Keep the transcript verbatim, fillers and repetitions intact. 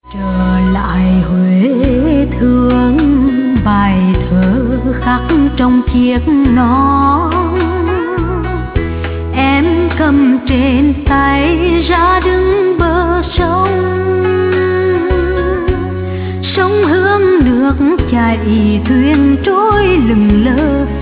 Trở lại Huế thương bài thơ khắc trong chiếc nón, em cầm trên tay ra đứng bờ sông. Sông hương nước chảy thuyền trôi lững lờ